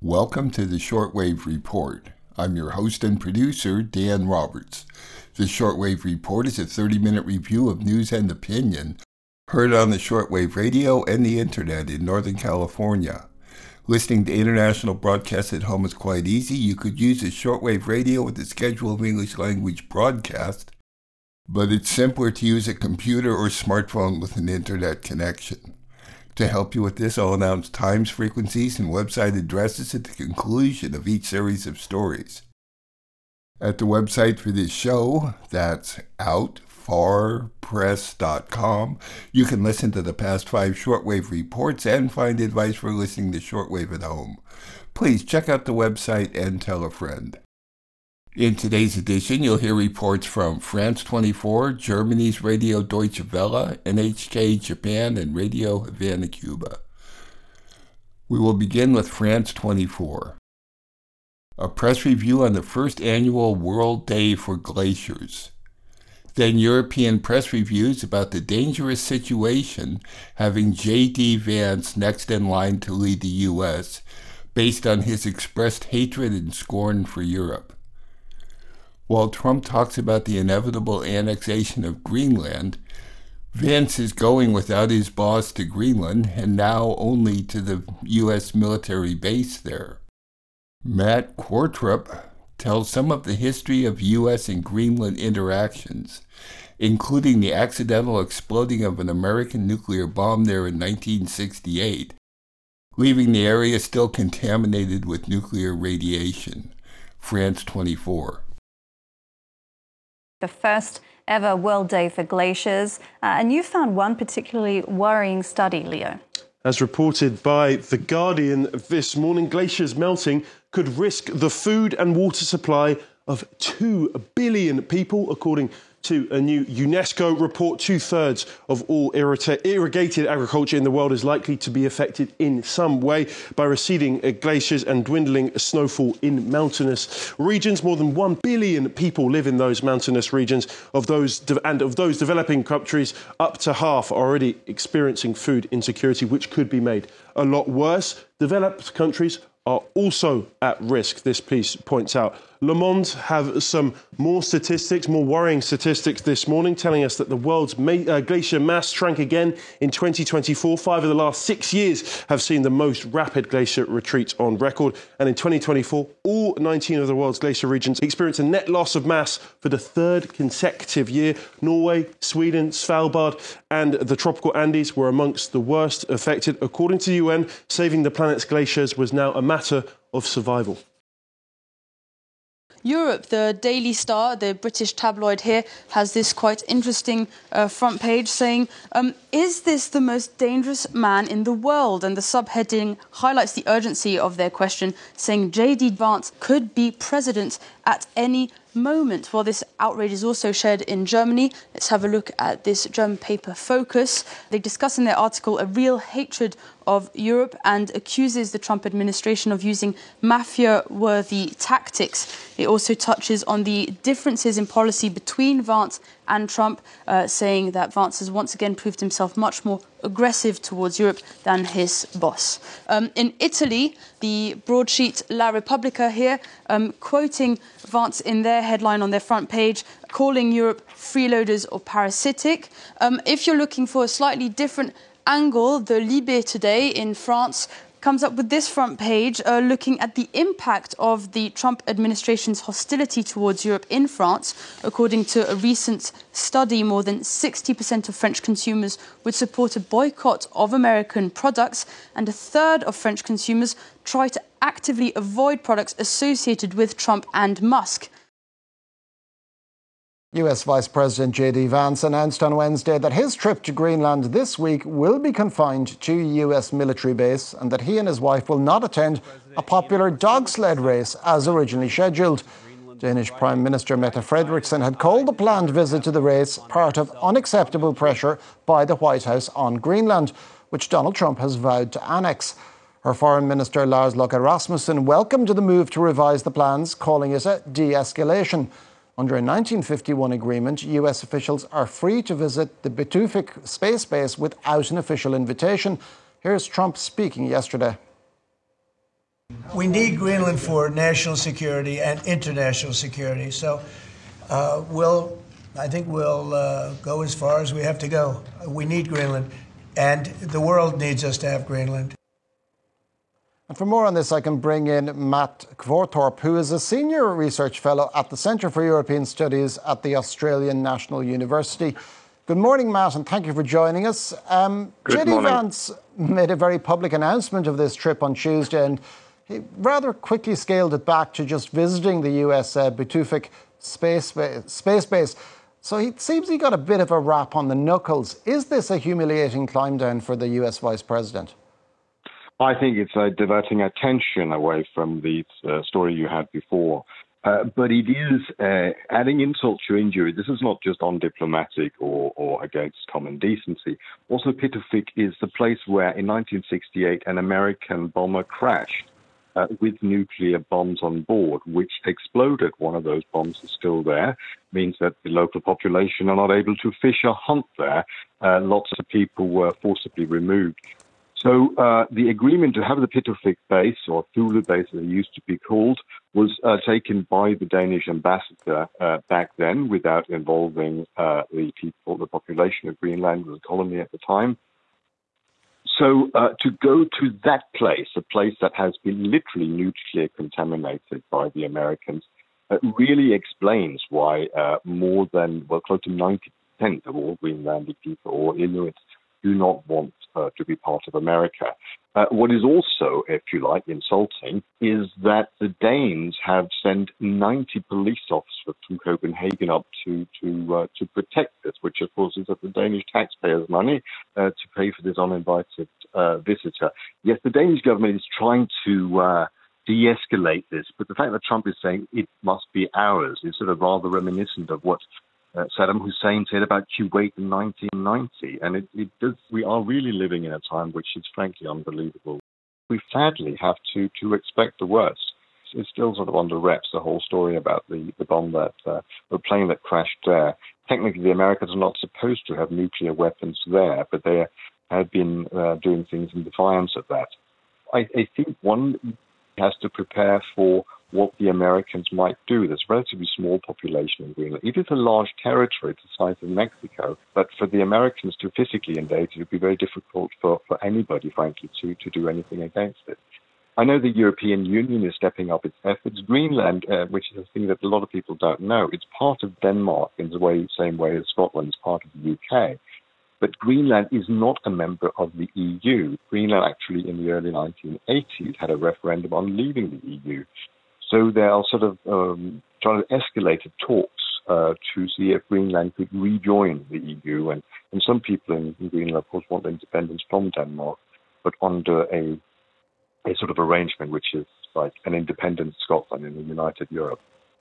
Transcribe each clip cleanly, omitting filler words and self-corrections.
Welcome to the Shortwave Report. I'm your host and producer, Dan Roberts. The Shortwave Report is a 30-minute review of news and opinion heard on the shortwave radio and the internet in Northern California. Listening to international broadcasts at home is quite easy. You could use a shortwave radio with a schedule of English language broadcast, but it's simpler to use a computer or smartphone with an internet connection. To help you with this, I'll announce times, frequencies, and website addresses at the conclusion of each series of stories. At the website for this show, that's outfarpress.com, you can listen to the past 5 shortwave reports and find advice for listening to shortwave at home. Please check out the website and tell a friend. In today's edition, you'll hear reports from France 24, Germany's Radio Deutsche Welle, NHK Japan, and Radio Havana, Cuba. We will begin with France 24. A press review on the first annual World Day for Glaciers. Then European press reviews about the dangerous situation having J.D. Vance next in line to lead the U.S., based on his expressed hatred and scorn for Europe. While Trump talks about the inevitable annexation of Greenland, Vance is going without his boss to Greenland and now only to the U.S. military base there. Matt Qvortrup tells some of the history of U.S. and Greenland interactions, including the accidental exploding of an American nuclear bomb there in 1968, leaving the area still contaminated with nuclear radiation. France 24. The first ever World Day for Glaciers, and you found one particularly worrying study, Leo. As reported by The Guardian this morning, glaciers melting could risk the food and water supply of 2 billion people, according to a new UNESCO report. 2/3 of all irrigated agriculture in the world is likely to be affected in some way by receding glaciers and dwindling snowfall in mountainous regions. More than 1 billion people live in those mountainous regions. Of those developing countries, up to half are already experiencing food insecurity, which could be made a lot worse. Developed countries are also at risk, this piece points out. Le Monde have some more worrying statistics this morning, telling us that the world's glacier mass shrank again in 2024. 5 of the last 6 years have seen the most rapid glacier retreat on record. And in 2024, all 19 of the world's glacier regions experienced a net loss of mass for the 3rd consecutive year. Norway, Sweden, Svalbard, and the tropical Andes were amongst the worst affected. According to the UN, saving the planet's glaciers was now a matter of survival. Europe, the Daily Star, the British tabloid here, has this quite interesting front page saying, is this the most dangerous man in the world? And the subheading highlights the urgency of their question, saying J.D. Vance could be president at any moment. Well, this outrage is also shared in Germany. Let's have a look at this German paper Focus. They discuss in their article a real hatred of Europe and accuses the Trump administration of using mafia-worthy tactics. It also touches on the differences in policy between Vance and Trump, saying that Vance has once again proved himself much more aggressive towards Europe than his boss. In Italy, the broadsheet La Repubblica here, quoting Vance in their headline on their front page, calling Europe freeloaders or parasitic. If you're looking for a slightly different angle, the Libé today in France comes up with this front page looking at the impact of the Trump administration's hostility towards Europe in France. According to a recent study, more than 60% of French consumers would support a boycott of American products, and 1/3 of French consumers try to actively avoid products associated with Trump and Musk. U.S. Vice President J.D. Vance announced on Wednesday that his trip to Greenland this week will be confined to a U.S. military base and that he and his wife will not attend a popular dog sled race as originally scheduled. Danish Prime Minister Mette Frederiksen had called the planned visit to the race part of unacceptable pressure by the White House on Greenland, which Donald Trump has vowed to annex. Her Foreign Minister Lars Løkke Rasmussen welcomed the move to revise the plans, calling it a de-escalation. Under a 1951 agreement, US officials are free to visit the Bitufik space base without an official invitation. Here's Trump speaking yesterday. we need Greenland for national security and international security. So I think we'll go as far as we have to go. We need Greenland, and the world needs us to have Greenland. And for more on this, I can bring in Matt Kvortorp, who is a senior research fellow at the Centre for European Studies at the Australian National University. Good morning, Matt, and thank you for joining us. J.D. Vance made a very public announcement of this trip on Tuesday, and he rather quickly scaled it back to just visiting the US Pituffik space base. So it seems he got a bit of a rap on the knuckles. Is this a humiliating climb down for the US Vice President? I think it's diverting attention away from the story you had before. But it is adding insult to injury. This is not just undiplomatic or against common decency. Also, Pituffik is the place where, in 1968, an American bomber crashed with nuclear bombs on board, which exploded. One of those bombs is still there. Means that the local population are not able to fish or hunt there. Lots of people were forcibly removed. So the agreement to have the Pituffik base, or Thule base as it used to be called, was taken by the Danish ambassador back then without involving the population of Greenland, was a colony at the time. So to go to that place, a place that has been literally nuclear contaminated by the Americans, really explains why more than, close to 90% of all Greenlandic people or Inuits do not want to be part of America. What is also, if you like, insulting is that the Danes have sent 90 police officers from Copenhagen up to protect this, which of course is of the Danish taxpayers' money to pay for this uninvited visitor. Yes, the Danish government is trying to de-escalate this, but the fact that Trump is saying it must be ours is sort of rather reminiscent of what Saddam Hussein said about Kuwait in 1990, and it does. We are really living in a time which is frankly unbelievable. We sadly have to expect the worst. It's still sort of under wraps, the whole story about the bomb the plane that crashed there. Technically, the Americans are not supposed to have nuclear weapons there, but they have been doing things in defiance of that. I think one has to prepare for what the Americans might do. There's a relatively small population in Greenland. It is a large territory, it's the size of Mexico, but for the Americans to physically invade, it would be very difficult for anybody, frankly, to do anything against it. I know the European Union is stepping up its efforts. Greenland, which is a thing that a lot of people don't know, it's part of Denmark in the same way as Scotland is part of the UK. But Greenland is not a member of the EU. Greenland actually, in the early 1980s, had a referendum on leaving the EU. So they are sort of trying to escalate talks to see if Greenland could rejoin the EU. And some people in Greenland, of course, want independence from Denmark, but under a sort of arrangement which is like an independent Scotland in the United Europe.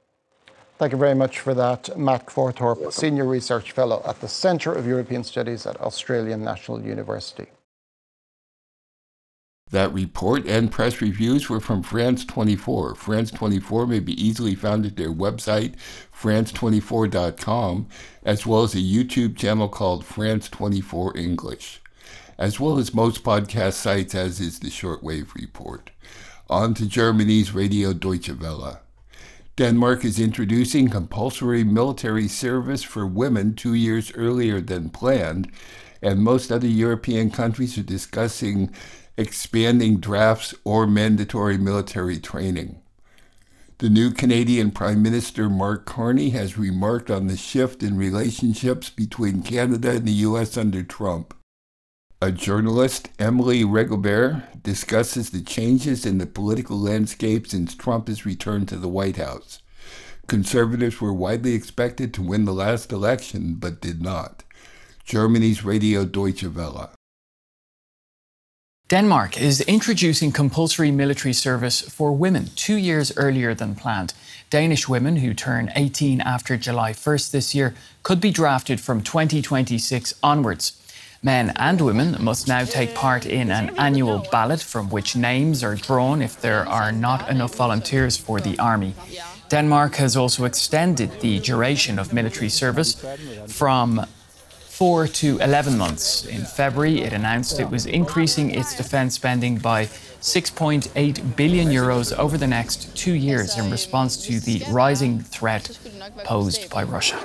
Thank you very much for that, Matt Kvortorp, Senior Research Fellow at the Centre of European Studies at Australian National University. That report and press reviews were from France 24. France 24 may be easily found at their website, france24.com, as well as a YouTube channel called France 24 English, as well as most podcast sites, as is the Shortwave Report. On to Germany's Radio Deutsche Welle. Denmark is introducing compulsory military service for women 2 years earlier than planned, and most other European countries are discussing expanding drafts or mandatory military training. The new Canadian Prime Minister Mark Carney has remarked on the shift in relationships between Canada and the U.S. under Trump. A journalist, Emily Rigobert, discusses the changes in the political landscape since Trump has returned to the White House. Conservatives were widely expected to win the last election, but did not. Germany's Radio Deutsche Welle. Denmark is introducing compulsory military service for women 2 years earlier than planned. Danish women who turn 18 after July 1st this year could be drafted from 2026 onwards. Men and women must now take part in an annual ballot from which names are drawn if there are not enough volunteers for the army. Denmark has also extended the duration of military service from 4 to 11 months. In February, it announced it was increasing its defence spending by 6.8 billion euros over the next 2 years in response to the rising threat posed by Russia.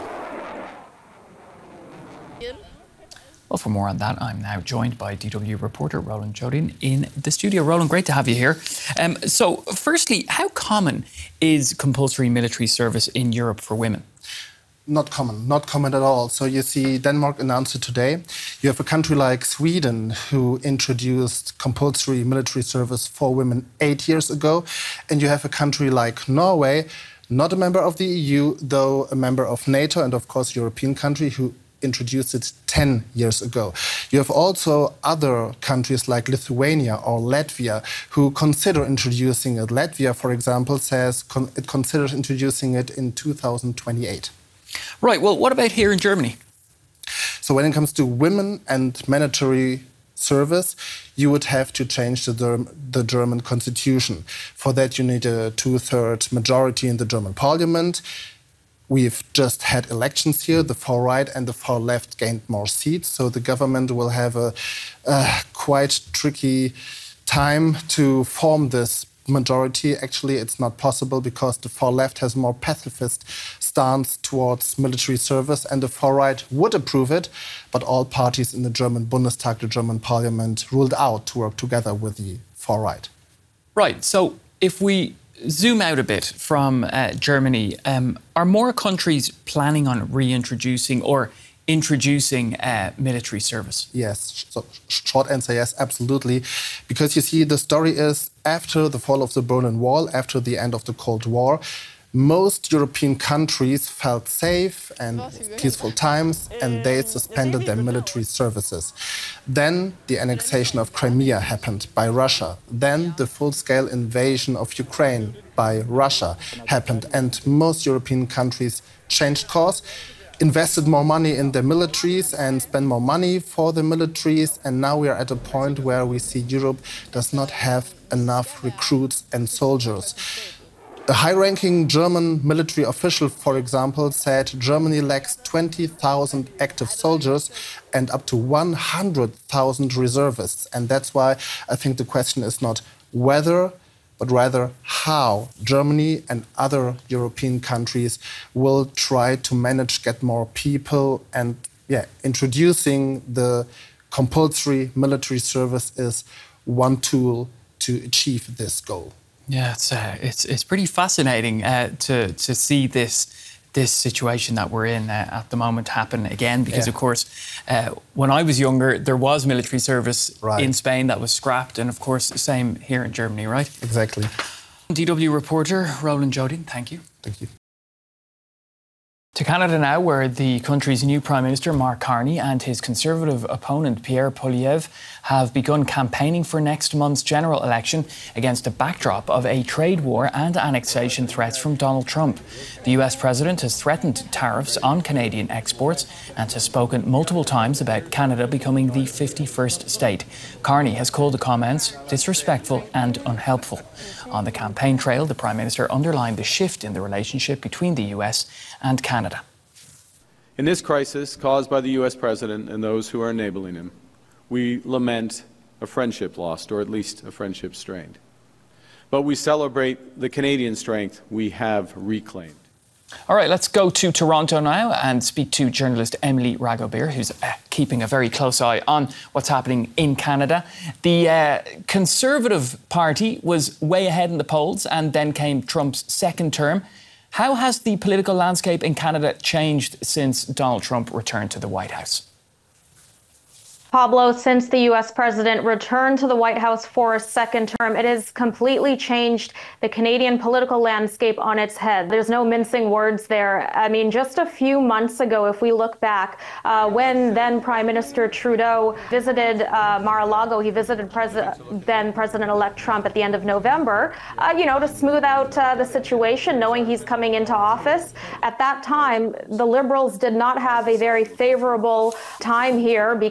Well, for more on that, I'm now joined by DW reporter Roland Jodin in the studio. Roland, great to have you here. So, firstly, how common is compulsory military service in Europe for women? Not common at all. So you see, Denmark announced it today. You have a country like Sweden who introduced compulsory military service for women 8 years ago. And you have a country like Norway, not a member of the EU, though a member of NATO and, of course, European country, who introduced it 10 years ago. You have also other countries like Lithuania or Latvia who consider introducing it. Latvia, for example, says it considers introducing it in 2028. Right, well, what about here in Germany? So when it comes to women and mandatory service, you would have to change the German constitution. For that, you need a 2/3 majority in the German parliament. We've just had elections here. The far right and the far left gained more seats. So the government will have a quite tricky time to form this majority. Actually, it's not possible because the far left has more pacifist stance towards military service and the far right would approve it. But all parties in the German Bundestag, the German parliament, ruled out to work together with the far right. Right. So if we zoom out a bit from Germany, are more countries planning on reintroducing or introducing military service? Yes, so short answer, yes, absolutely. Because you see, the story is after the fall of the Berlin Wall, after the end of the Cold War, most European countries felt safe and peaceful times, and they suspended their military services. Then the annexation of Crimea happened by Russia. Then the full-scale invasion of Ukraine by Russia happened, and most European countries changed course, invested more money in their militaries and spent more money for the militaries, and now we are at a point where we see Europe does not have enough recruits and soldiers. A high-ranking German military official, for example, said Germany lacks 20,000 active soldiers and up to 100,000 reservists. And that's why I think the question is not whether, but rather how Germany and other European countries will try to manage, get more people, and introducing the compulsory military service is one tool to achieve this goal. Yeah, it's pretty fascinating to see this situation that we're in at the moment happen again, because of course when I was younger there was military service in Spain that was scrapped, and of course same here in Germany, right? Exactly. DW reporter Roland Jodin, thank you. Thank you. To Canada now, where the country's new Prime Minister, Mark Carney, and his Conservative opponent, Pierre Poilievre, have begun campaigning for next month's general election against a backdrop of a trade war and annexation threats from Donald Trump. The US President has threatened tariffs on Canadian exports and has spoken multiple times about Canada becoming the 51st state. Carney has called the comments disrespectful and unhelpful. On the campaign trail, the Prime Minister underlined the shift in the relationship between the US and Canada. In this crisis caused by the US President and those who are enabling him, we lament a friendship lost, or at least a friendship strained. But we celebrate the Canadian strength we have reclaimed. All right, let's go to Toronto now and speak to journalist Emily Ragobeer, who's keeping a very close eye on what's happening in Canada. The Conservative Party was way ahead in the polls, and then came Trump's second term. How has the political landscape in Canada changed since Donald Trump returned to the White House? Pablo, since the U.S. president returned to the White House for a second term, it has completely changed the Canadian political landscape on its head. There's no mincing words there. I mean, just a few months ago, if we look back, when then Prime Minister Trudeau visited Mar-a-Lago, he visited then President-elect Trump at the end of November, to smooth out the situation, knowing he's coming into office. At that time, the Liberals did not have a very favorable time here because Canadian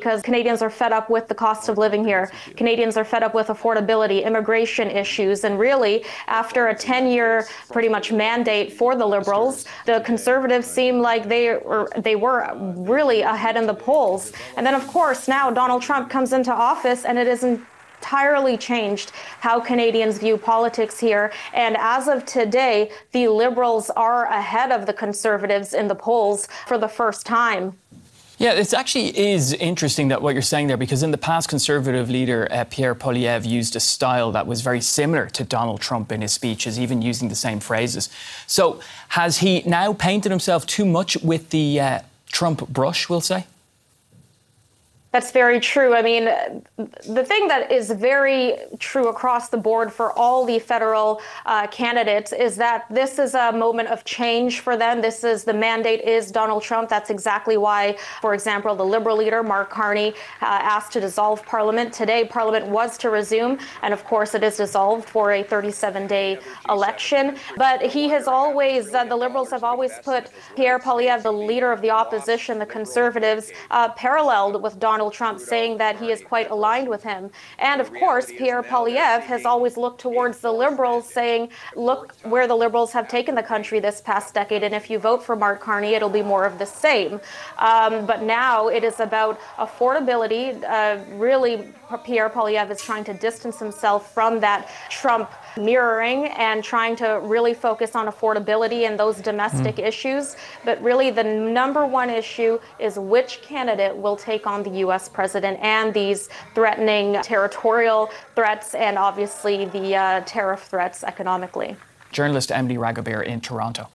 Canadians are fed up with the cost of living here. Canadians are fed up with affordability, immigration issues, and really, after a 10-year pretty much mandate for the Liberals, the Conservatives seem like they were really ahead in the polls. And then, of course, now Donald Trump comes into office, and it isn't entirely changed how Canadians view politics here. And as of today, the Liberals are ahead of the Conservatives in the polls for the first time. Yeah, it actually is interesting that what you're saying there, because in the past, Conservative leader Pierre Poilievre used a style that was very similar to Donald Trump in his speeches, even using the same phrases. So has he now painted himself too much with the Trump brush, we'll say? That's very true. I mean, the thing that is very true across the board for all the federal candidates is that this is a moment of change for them. The mandate is Donald Trump. That's exactly why, for example, the Liberal leader, Mark Carney, asked to dissolve Parliament. Today, Parliament was to resume, and of course it is dissolved for a 37-day election. But he has always, the Liberals have always put Pierre Poilievre, the leader of the opposition, the Conservatives, paralleled with Donald Trump, saying that he is quite aligned with him. And of course, Pierre Poilievre has always looked towards the Liberals, saying, look where the Liberals have taken the country this past decade, and if you vote for Mark Carney, it'll be more of the same. But now it is about affordability. Really, Pierre Poilievre is trying to distance himself from that Trump mirroring and trying to really focus on affordability and those domestic issues. But really, the number one issue is which candidate will take on the U.S. president and these threatening territorial threats and obviously the tariff threats economically. Journalist Emily Ragobert in Toronto.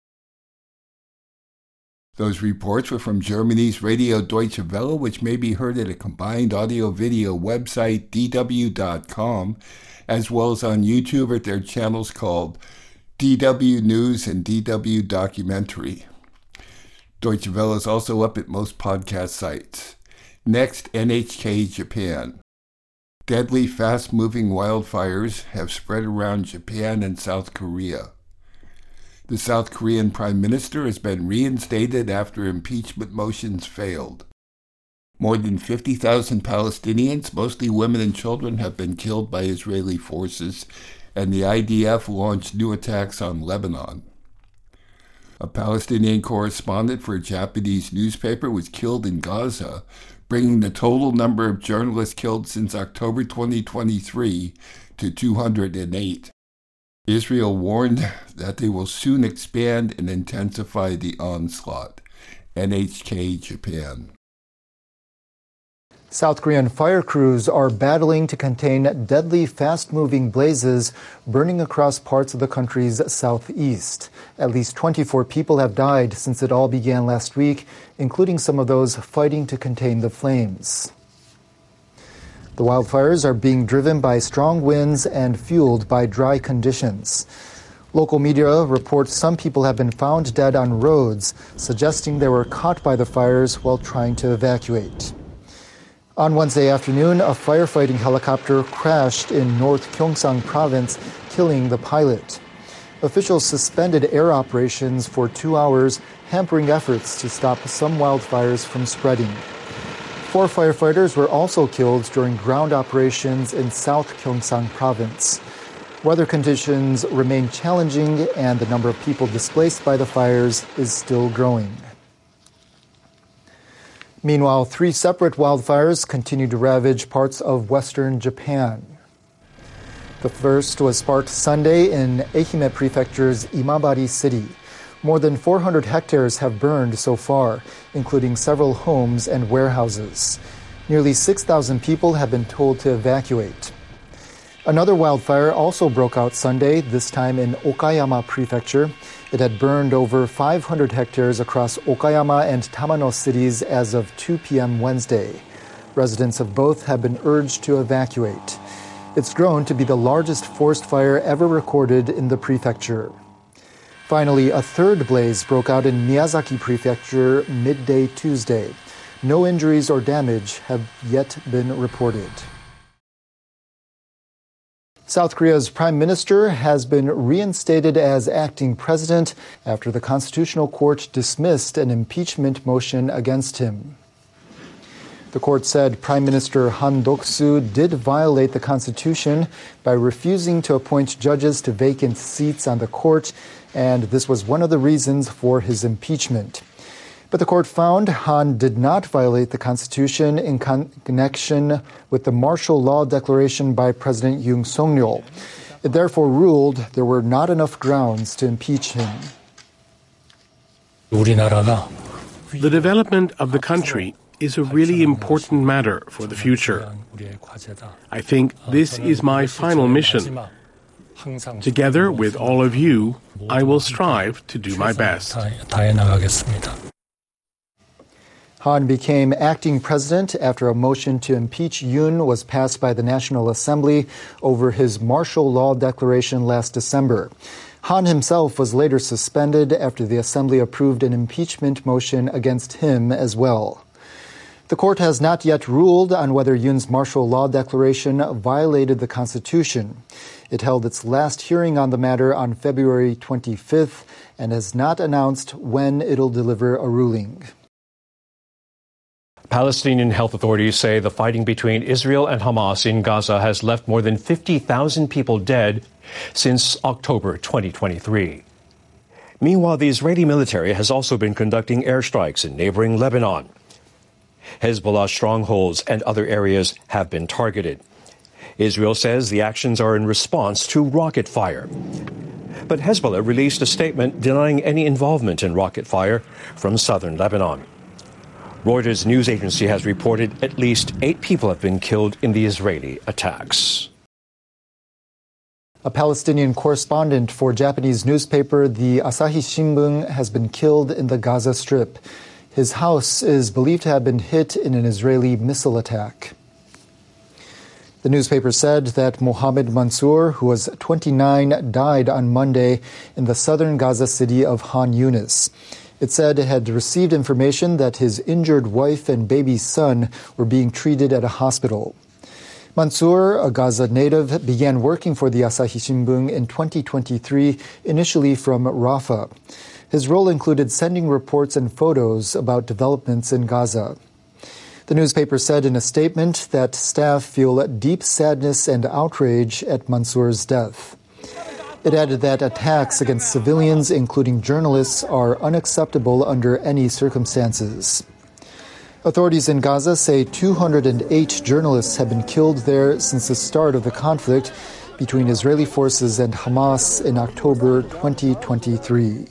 Those reports were from Germany's Radio Deutsche Welle, which may be heard at a combined audio-video website, dw.com, as well as on YouTube at their channels called DW News and DW Documentary. Deutsche Welle is also up at most podcast sites. Next, NHK Japan. Deadly, fast-moving wildfires have spread around Japan and South Korea. The South Korean Prime Minister has been reinstated after impeachment motions failed. More than 50,000 Palestinians, mostly women and children, have been killed by Israeli forces, and the IDF launched new attacks on Lebanon. A Palestinian correspondent for a Japanese newspaper was killed in Gaza, bringing the total number of journalists killed since October 2023 to 208. Israel warned that they will soon expand and intensify the onslaught. NHK Japan. South Korean fire crews are battling to contain deadly, fast-moving blazes burning across parts of the country's southeast. At least 24 people have died since it all began last week, including some of those fighting to contain the flames. The wildfires are being driven by strong winds and fueled by dry conditions. Local media report some people have been found dead on roads, suggesting they were caught by the fires while trying to evacuate. On Wednesday afternoon, a firefighting helicopter crashed in North Gyeongsang Province, killing the pilot. Officials suspended air operations for 2 hours, hampering efforts to stop some wildfires from spreading. 4 firefighters were also killed during ground operations in South Gyeongsang Province. Weather conditions remain challenging, and the number of people displaced by the fires is still growing. Meanwhile, 3 separate wildfires continue to ravage parts of western Japan. The first was sparked Sunday in Ehime Prefecture's Imabari City. More than 400 hectares have burned so far, including several homes and warehouses. Nearly 6,000 people have been told to evacuate. Another wildfire also broke out Sunday, this time in Okayama Prefecture. It had burned over 500 hectares across Okayama and Tamano cities as of 2 p.m. Wednesday. Residents of both have been urged to evacuate. It's grown to be the largest forest fire ever recorded in the prefecture. Finally, a third blaze broke out in Miyazaki Prefecture midday Tuesday. No injuries or damage have yet been reported. South Korea's prime minister has been reinstated as acting president after the Constitutional Court dismissed an impeachment motion against him. The court said Prime Minister Han Duck-soo did violate the constitution by refusing to appoint judges to vacant seats on the court, and this was one of the reasons for his impeachment. But the court found Han did not violate the constitution in connection with the martial law declaration by President Yoon Suk-yeol. It therefore ruled there were not enough grounds to impeach him. The development of the country is a really important matter for the future. I think this is my final mission. Together with all of you, I will strive to do my best. Han became acting president after a motion to impeach Yoon was passed by the National Assembly over his martial law declaration last December. Han himself was later suspended after the Assembly approved an impeachment motion against him as well. The court has not yet ruled on whether Yoon's martial law declaration violated the Constitution. It held its last hearing on the matter on February 25th and has not announced when it'll deliver a ruling. Palestinian health authorities say the fighting between Israel and Hamas in Gaza has left more than 50,000 people dead since October 2023. Meanwhile, the Israeli military has also been conducting airstrikes in neighboring Lebanon. Hezbollah strongholds and other areas have been targeted. Israel says the actions are in response to rocket fire. But Hezbollah released a statement denying any involvement in rocket fire from southern Lebanon. Reuters news agency has reported at least 8 people have been killed in the Israeli attacks. A Palestinian correspondent for Japanese newspaper the Asahi Shimbun has been killed in the Gaza Strip. His house is believed to have been hit in an Israeli missile attack. The newspaper said that Mohammed Mansour, who was 29, died on Monday in the southern Gaza city of Han Yunis. It said it had received information that his injured wife and baby son were being treated at a hospital. Mansour, a Gaza native, began working for the Asahi Shimbun in 2023, initially from Rafah. His role included sending reports and photos about developments in Gaza. The newspaper said in a statement that staff feel deep sadness and outrage at Mansour's death. It added that attacks against civilians, including journalists, are unacceptable under any circumstances. Authorities in Gaza say 208 journalists have been killed there since the start of the conflict between Israeli forces and Hamas in October 2023.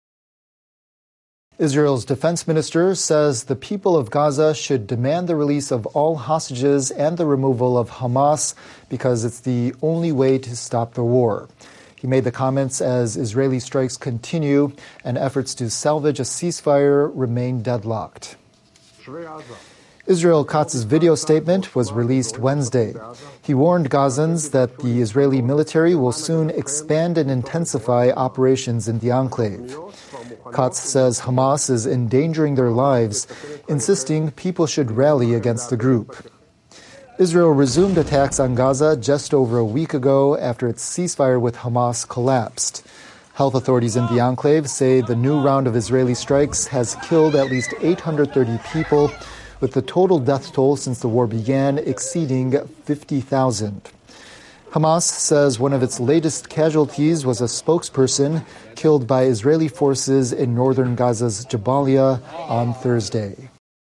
Israel's defense minister says the people of Gaza should demand the release of all hostages and the removal of Hamas because it's the only way to stop the war. He made the comments as Israeli strikes continue and efforts to salvage a ceasefire remain deadlocked. Israel Katz's video statement was released Wednesday. He warned Gazans that the Israeli military will soon expand and intensify operations in the enclave. Katz says Hamas is endangering their lives, insisting people should rally against the group. Israel resumed attacks on Gaza just over a week ago after its ceasefire with Hamas collapsed. Health authorities in the enclave say the new round of Israeli strikes has killed at least 830 people, with the total death toll since the war began exceeding 50,000. Hamas says one of its latest casualties was a spokesperson killed by Israeli forces in northern Gaza's Jabalia on Thursday.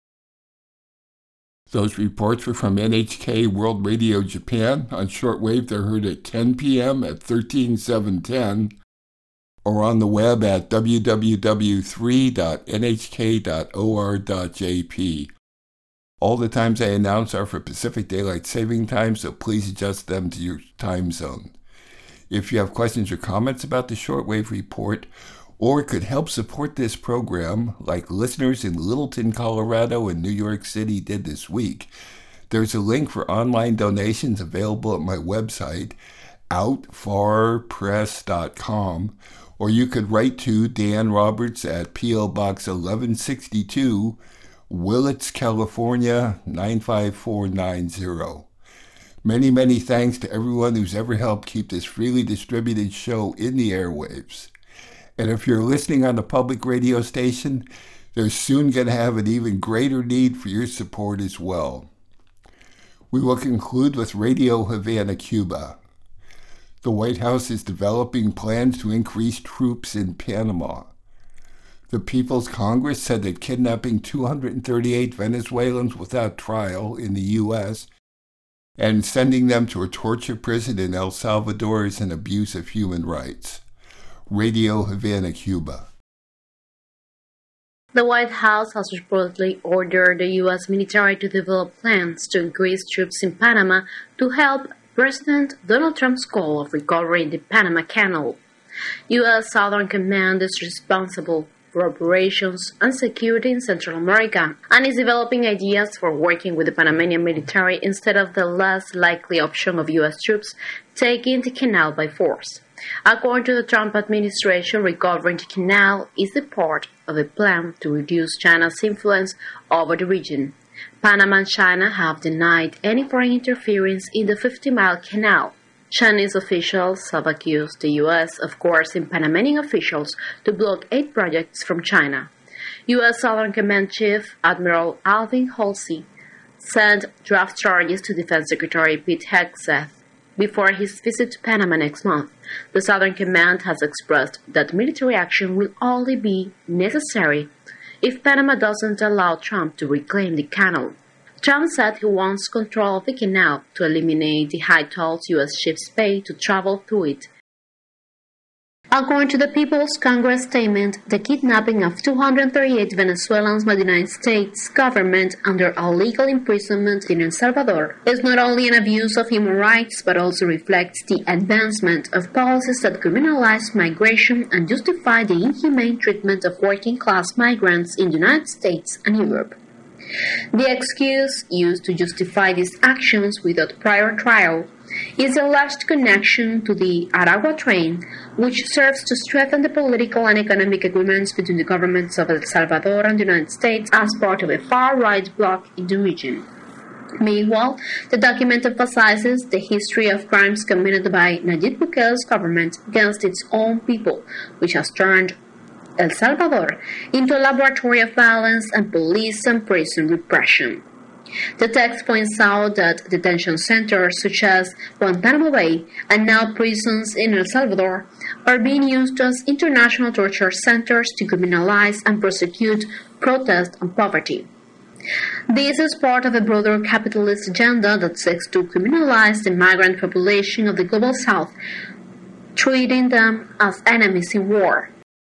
Those reports were from NHK World Radio Japan. On shortwave, they're heard at 10 p.m. at 13710 or on the web at www.3.nhk.or.jp. All the times I announce are for Pacific Daylight Saving Time, so please adjust them to your time zone. If you have questions or comments about the shortwave report, or could help support this program, like listeners in Littleton, Colorado and New York City did this week, there's a link for online donations available at my website, outfarpress.com, or you could write to Dan Roberts at P.O. Box 1162, Willits, California, 95490. Many, many thanks to everyone who's ever helped keep this freely distributed show in the airwaves. And if you're listening on a public radio station, They're soon going to have an even greater need for your support as well. We will conclude with Radio Havana, Cuba. The White House is developing plans to increase troops in Panama. The People's Congress said that kidnapping 238 Venezuelans without trial in the U.S. and sending them to a torture prison in El Salvador is an abuse of human rights. Radio Havana, Cuba. The White House has reportedly ordered the U.S. military to develop plans to increase troops in Panama to help President Donald Trump's goal of recovering the Panama Canal. U.S. Southern Command is responsible for operations and security in Central America and is developing ideas for working with the Panamanian military instead of the less likely option of U.S. troops taking the canal by force. According to the Trump administration, recovering the canal is a part of a plan to reduce China's influence over the region. Panama and China have denied any foreign interference in the 50-mile canal. Chinese officials have accused the U.S. of coercing Panamanian officials to block aid projects from China. U.S. Southern Command Chief Admiral Alvin Halsey sent draft charges to Defense Secretary Pete Hegseth before his visit to Panama next month. The Southern Command has expressed that military action will only be necessary if Panama doesn't allow Trump to reclaim the canal. Trump said he wants control of the canal to eliminate the high tolls U.S. ships pay to travel through it. According to the People's Congress statement, the kidnapping of 238 Venezuelans by the United States government under illegal imprisonment in El Salvador is not only an abuse of human rights but also reflects the advancement of policies that criminalize migration and justify the inhumane treatment of working-class migrants in the United States and Europe. The excuse used to justify these actions without prior trial is the alleged connection to the Aragua train, which serves to strengthen the political and economic agreements between the governments of El Salvador and the United States as part of a far-right bloc in the region. Meanwhile, the document emphasizes the history of crimes committed by Nayib Bukele's government against its own people, which has turned El Salvador into a laboratory of violence and police and prison repression. The text points out that detention centers such as Guantanamo Bay and now prisons in El Salvador are being used as international torture centers to criminalize and prosecute protest and poverty. This is part of a broader capitalist agenda that seeks to criminalize the migrant population of the Global South, treating them as enemies in war.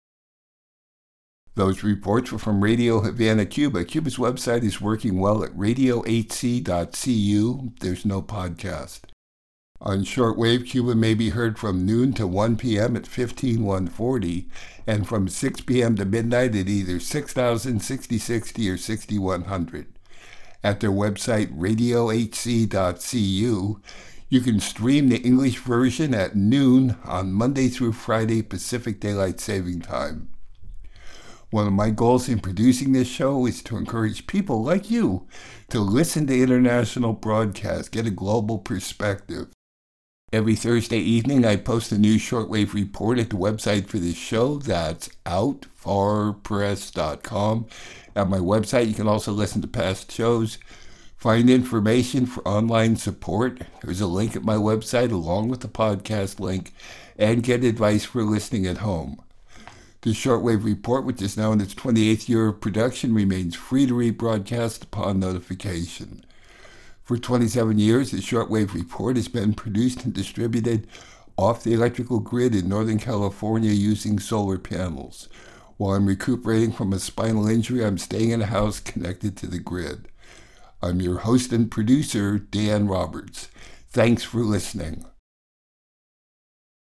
Those reports were from Radio Havana, Cuba. Cuba's website is working well at radio8c.cu. There's no podcast. On shortwave, Cuba may be heard from noon to 1 p.m. at 15140 and from 6 p.m. to midnight at either 6000, 6060, or 6100. At their website, radio8c.cu, you can stream the English version at noon on Monday through Friday Pacific Daylight Saving Time. One of my goals in producing this show is to encourage people like you to listen to international broadcasts, get a global perspective. Every Thursday evening, I post a new shortwave report at the website for this show. That's outfarpress.com. At my website, you can also listen to past shows, find information for online support. There's a link at my website along with the podcast link, and get advice for listening at home. The Shortwave Report, which is now in its 28th year of production, remains free to rebroadcast upon notification. For 27 years, the Shortwave Report has been produced and distributed off the electrical grid in Northern California using solar panels. While I'm recuperating from a spinal injury, I'm staying in a house connected to the grid. I'm your host and producer, Dan Roberts. Thanks for listening.